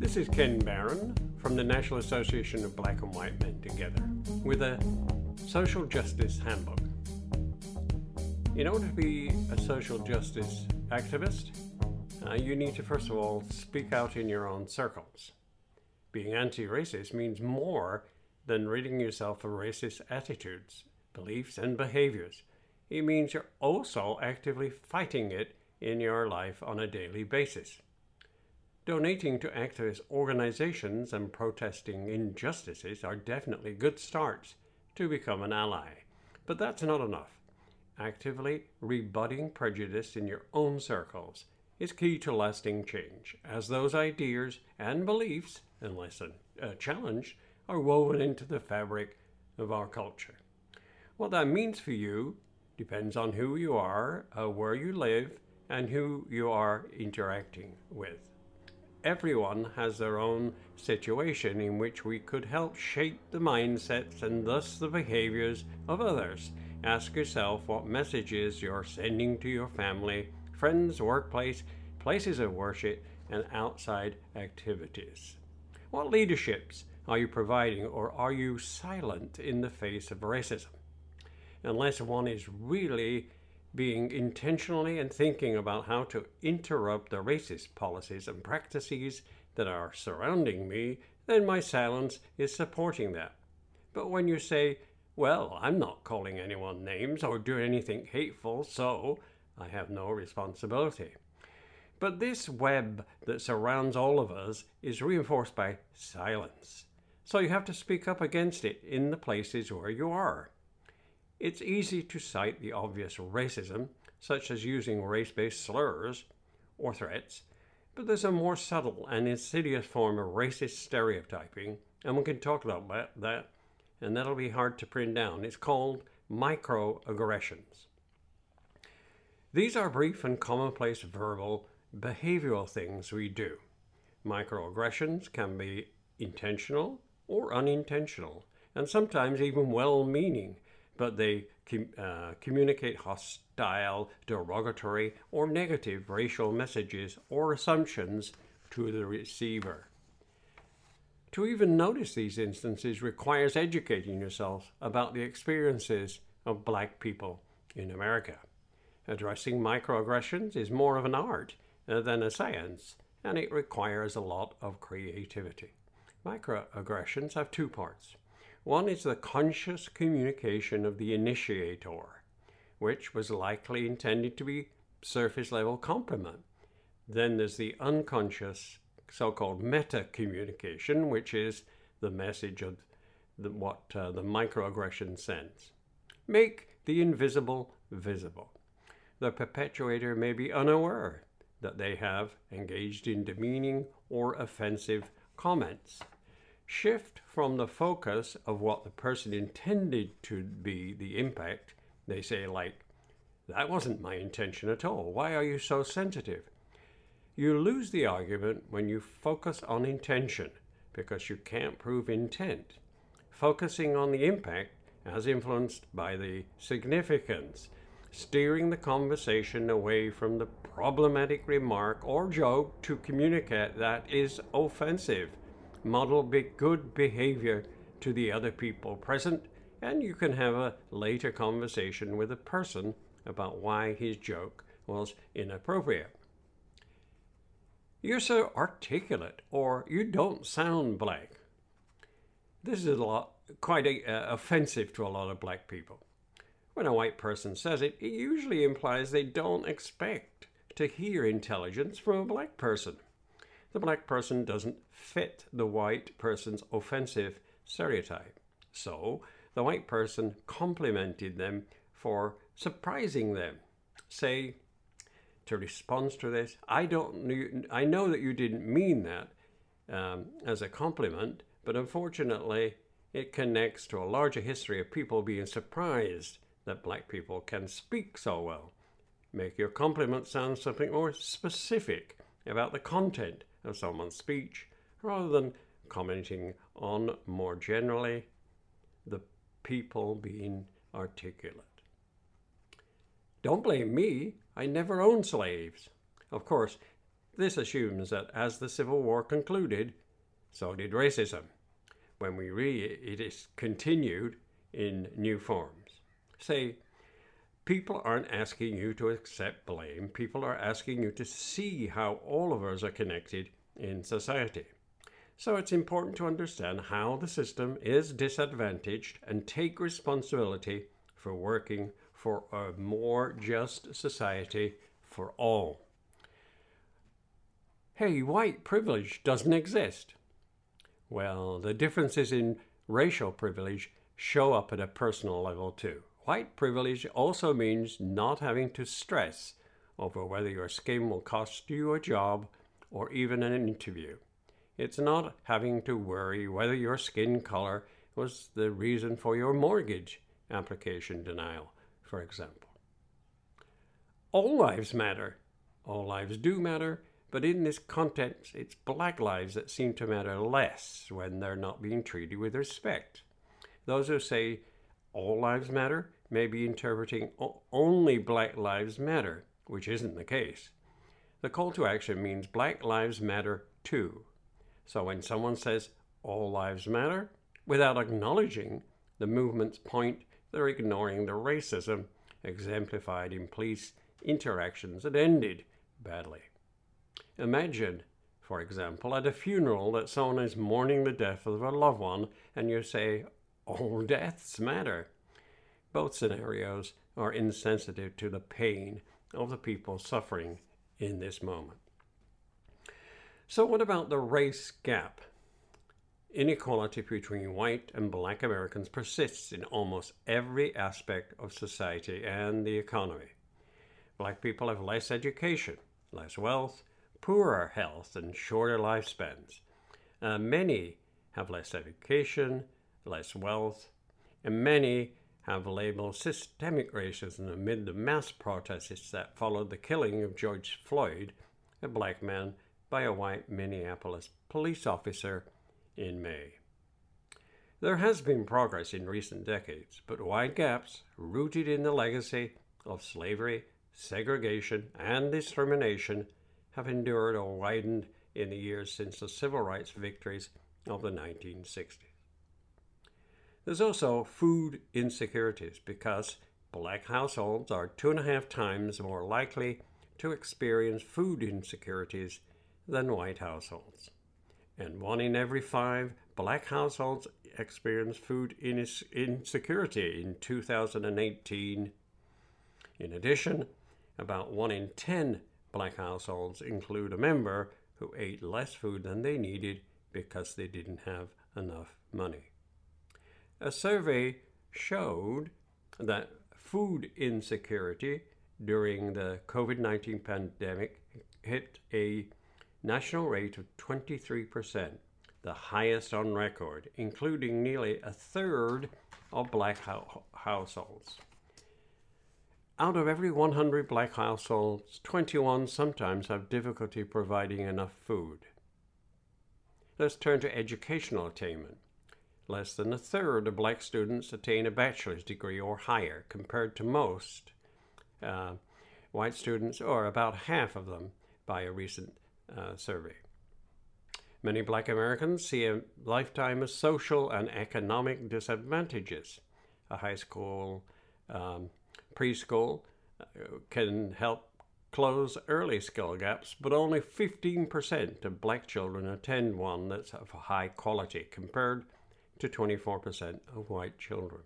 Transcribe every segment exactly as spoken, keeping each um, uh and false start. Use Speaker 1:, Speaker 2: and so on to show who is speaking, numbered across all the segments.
Speaker 1: This is Ken Barron from the National Association of Black and White Men Together with a social justice handbook. In order to be a social justice activist, uh, you need to first of all speak out in your own circles. Being anti-racist means more than ridding yourself of racist attitudes, beliefs, and behaviors. It means you're also actively fighting it in your life on a daily basis. Donating to activist organizations and protesting injustices are definitely good starts to become an ally. But that's not enough. Actively rebutting prejudice in your own circles is key to lasting change, as those ideas and beliefs, unless uh, challenged, are woven into the fabric of our culture. What that means for you depends on who you are, uh, where you live, and who you are interacting with. Everyone has their own situation in which we could help shape the mindsets and thus the behaviors of others. Ask yourself what messages you're sending to your family, friends, workplace, places of worship, and outside activities. What leaderships are you providing, or are you silent in the face of racism? Unless one is really being intentionally and thinking about how to interrupt the racist policies and practices that are surrounding me, then my silence is supporting that. But when you say, well, I'm not calling anyone names or doing anything hateful, so I have no responsibility. But this web that surrounds all of us is reinforced by silence. So you have to speak up against it in the places where you are. It's easy to cite the obvious racism, such as using race-based slurs or threats, but there's a more subtle and insidious form of racist stereotyping, and we can talk about that, and that'll be hard to pin down. It's called microaggressions. These are brief and commonplace verbal, behavioral things we do. Microaggressions can be intentional or unintentional, and sometimes even well-meaning, but they com- uh, communicate hostile, derogatory, or negative racial messages or assumptions to the receiver. To even notice these instances requires educating yourself about the experiences of Black people in America. Addressing microaggressions is more of an art uh, than a science, and it requires a lot of creativity. Microaggressions have two parts. One is the conscious communication of the initiator, which was likely intended to be surface-level compliment. Then there's the unconscious, so-called meta-communication, which is the message of the, what uh, the microaggression sends. Make the invisible visible. The perpetuator may be unaware that they have engaged in demeaning or offensive comments. Shift from the focus of what the person intended to be the impact. They say, like, that wasn't my intention at all. Why are you so sensitive? You lose the argument when you focus on intention because you can't prove intent. Focusing on the impact as influenced by the significance, steering the conversation away from the problematic remark or joke to communicate that is offensive. Model be good behavior to the other people present, and you can have a later conversation with a person about why his joke was inappropriate. You're so articulate, or you don't sound Black. This is a lot, quite a, uh, offensive to a lot of Black people. When a white person says it, it usually implies they don't expect to hear intelligence from a Black person. The Black person doesn't fit the white person's offensive stereotype. So the white person complimented them for surprising them. Say, to respond to this, I don't. I know that you didn't mean that um, as a compliment, but unfortunately it connects to a larger history of people being surprised that Black people can speak so well. Make your compliment sound something more specific about the content of someone's speech, rather than commenting on more generally the people being articulate. Don't blame me. I never owned slaves. Of course, This assumes that as the Civil War concluded, so did racism, when we read it is continued in new forms. Say, people aren't asking you to accept blame. People are asking you to see how all of us are connected in society. So it's important to understand how the system is disadvantaged and take responsibility for working for a more just society for all. Hey, white privilege doesn't exist. Well, the differences in racial privilege show up at a personal level too. White privilege also means not having to stress over whether your skin will cost you a job or even an interview. It's not having to worry whether your skin color was the reason for your mortgage application denial, for example. All lives matter. All lives do matter, but in this context, it's black lives that seem to matter less when they're not being treated with respect. Those who say all lives matter may be interpreting only black lives matter, which isn't the case. The call to action means black lives matter too. So when someone says all lives matter, without acknowledging the movement's point, they're ignoring the racism exemplified in police interactions that ended badly. Imagine, for example, at a funeral that someone is mourning the death of a loved one and you say, all deaths matter. Both scenarios are insensitive to the pain of the people suffering in this moment. So what about the race gap? Inequality between white and black Americans persists in almost every aspect of society and the economy. Black people have less education, less wealth, poorer health, and shorter lifespans. Uh, many have less education, less wealth, and many have labeled systemic racism amid the mass protests that followed the killing of George Floyd, a black man, by a white Minneapolis police officer in May. There has been progress in recent decades, but wide gaps rooted in the legacy of slavery, segregation, and discrimination have endured or widened in the years since the civil rights victories of the nineteen sixties. There's also food insecurities because black households are two and a half times more likely to experience food insecurities than white households. And one in every five black households experienced food insecurity in two thousand eighteen. In addition, about one in ten black households include a member who ate less food than they needed because they didn't have enough money. A survey showed that food insecurity during the COVID nineteen pandemic hit a national rate of twenty-three percent, the highest on record, including nearly a third of black ho- households. Out of every one hundred black households, twenty-one sometimes have difficulty providing enough food. Let's turn to educational attainment. Less than a third of black students attain a bachelor's degree or higher, compared to most uh, white students, or about half of them by a recent uh, survey. Many black Americans see a lifetime of social and economic disadvantages. A high school, um, preschool uh, can help close early skill gaps, but only fifteen percent of black children attend one that's of high quality, compared to twenty-four percent of white children.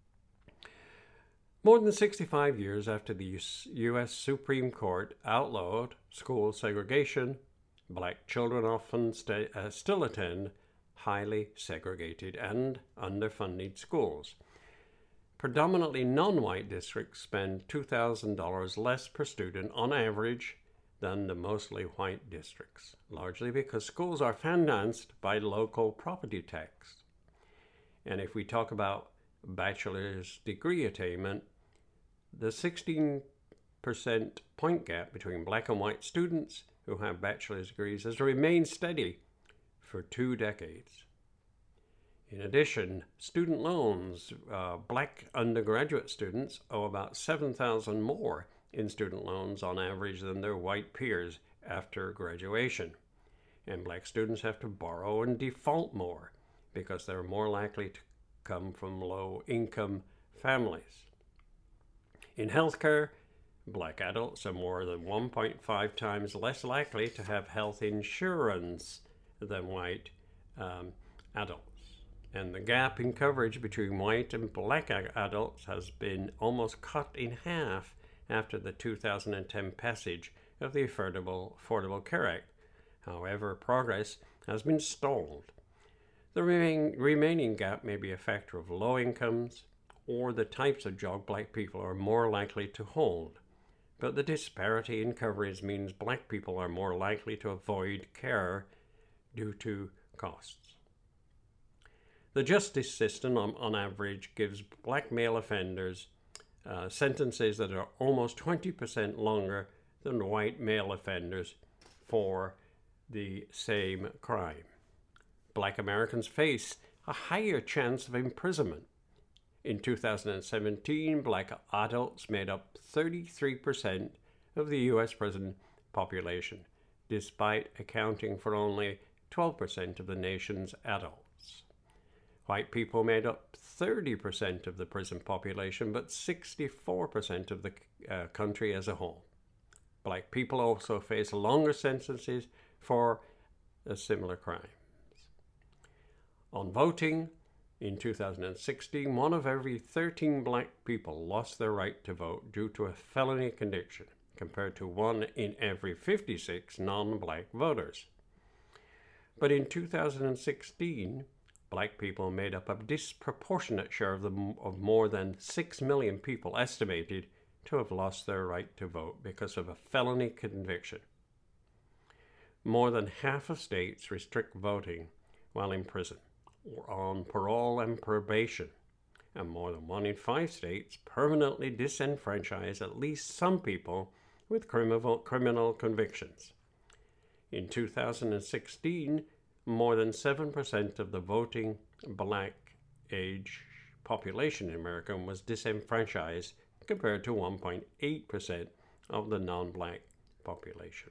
Speaker 1: More than sixty-five years after the U S Supreme Court outlawed school segregation, black children often stay, uh, still attend highly segregated and underfunded schools. Predominantly non-white districts spend two thousand dollars less per student on average than the mostly white districts, largely because schools are financed by local property tax. And if we talk about bachelor's degree attainment, the sixteen percent point gap between black and white students who have bachelor's degrees has remained steady for two decades. In addition, student loans, uh, black undergraduate students owe about seven thousand dollars more in student loans on average than their white peers after graduation. And black students have to borrow and default more because they're more likely to come from low-income families. In healthcare, black adults are more than one point five times less likely to have health insurance than white um, adults. And the gap in coverage between white and black adults has been almost cut in half after the two thousand ten passage of the Affordable, Affordable Care Act. However, progress has been stalled. The remain, remaining gap may be a factor of low incomes or the types of job black people are more likely to hold. But the disparity in coverage means black people are more likely to avoid care due to costs. The justice system, on, on average, gives black male offenders uh, sentences that are almost twenty percent longer than white male offenders for the same crime. Black Americans face a higher chance of imprisonment. In two thousand seventeen, black adults made up thirty-three percent of the U S prison population, despite accounting for only twelve percent of the nation's adults. White people made up thirty percent of the prison population, but sixty-four percent of the uh, country as a whole. Black people also face longer sentences for a similar crimes. On voting, in two thousand sixteen, one of every thirteen black people lost their right to vote due to a felony conviction, compared to one in every fifty-six non-black voters. But in two thousand sixteen, black people made up a disproportionate share of, the, of more than six million people estimated to have lost their right to vote because of a felony conviction. More than half of states restrict voting while in prison or on parole and probation, and more than one in five states permanently disenfranchise at least some people with criminal, criminal convictions. In two thousand sixteen, more than seven percent of the voting black age population in America was disenfranchised, compared to one point eight percent of the non-black population.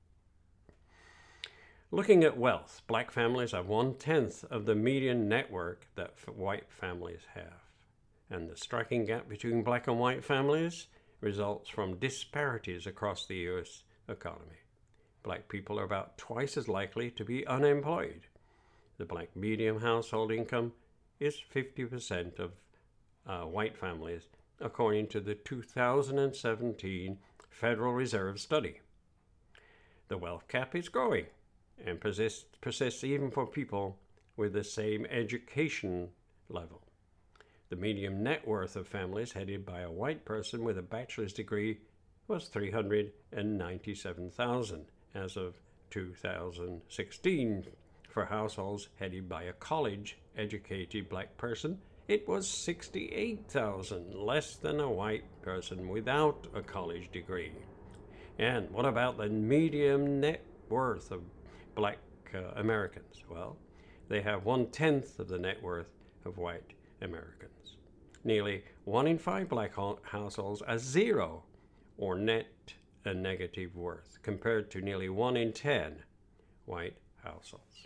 Speaker 1: Looking at wealth, black families have one-tenth of the median net worth that white families have. And the striking gap between black and white families results from disparities across the U S economy. Black people are about twice as likely to be unemployed. The black median household income is fifty percent of uh, white families, according to the two thousand seventeen Federal Reserve study. The wealth gap is growing and persists, persists even for people with the same education level. The median net worth of families headed by a white person with a bachelor's degree was three hundred ninety-seven thousand dollars as of two thousand sixteen. For households headed by a college-educated black person, it was sixty-eight thousand dollars, less than a white person without a college degree. And what about the median net worth of black uh, Americans? Well, they have one-tenth of the net worth of white Americans. Nearly one in five black households are zero or net a negative worth, compared to nearly one in ten white households.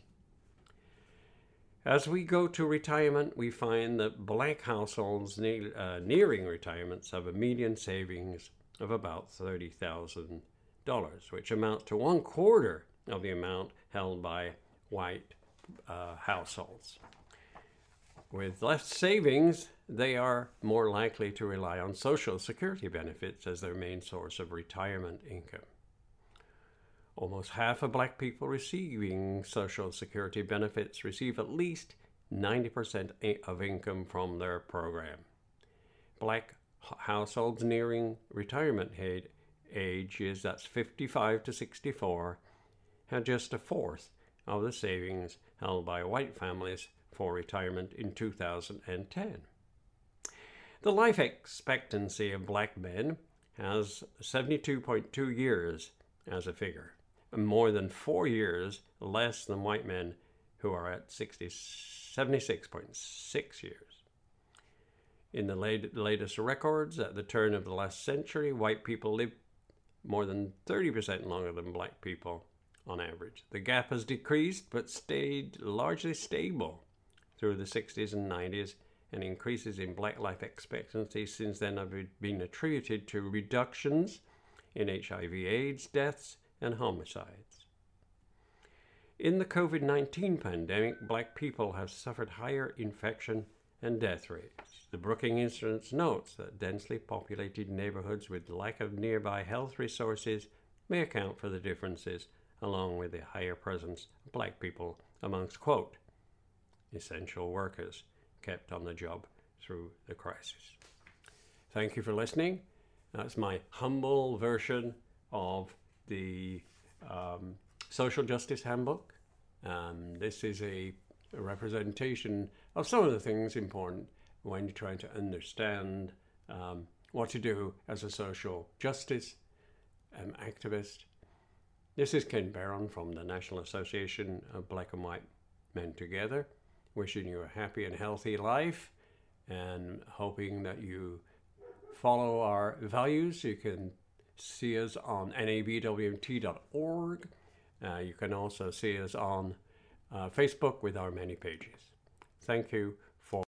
Speaker 1: As we go to retirement, we find that black households ne- uh, nearing retirement have a median savings of about thirty thousand dollars, which amounts to one quarter of the amount held by white uh, households. With less savings, they are more likely to rely on Social Security benefits as their main source of retirement income. Almost half of black people receiving Social Security benefits receive at least ninety percent of income from their program. Black households nearing retirement ages, that's fifty-five to sixty-four, had just a fourth of the savings held by white families for retirement in two thousand ten. The life expectancy of black men has seventy-two point two years as a figure, more than four years less than white men, who are at seventy-six point six years. In the late, latest records, at the turn of the last century, white people lived more than thirty percent longer than black people on average. The gap has decreased but stayed largely stable through the sixties and nineties, and increases in black life expectancy since then have been attributed to reductions in H I V AIDS deaths and homicides. In the COVID nineteen pandemic, black people have suffered higher infection and death rates. The Brookings Institute notes that densely populated neighborhoods with lack of nearby health resources may account for the differences, along with the higher presence of black people amongst, quote, essential workers kept on the job through the crisis. Thank you for listening. That's my humble version of the um, Social Justice Handbook. Um, this is a, a representation of some of the things important when you're trying to understand um, what to do as a social justice um, activist. This is Ken Barron from the National Association of Black and White Men Together, wishing you a happy and healthy life and hoping that you follow our values. You can see us on N A B W M T dot org. Uh, you can also see us on uh, Facebook with our many pages. Thank you